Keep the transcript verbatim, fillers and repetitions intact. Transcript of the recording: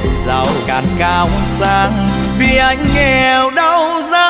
giàu càn cao sang vì anh nghèo đau giá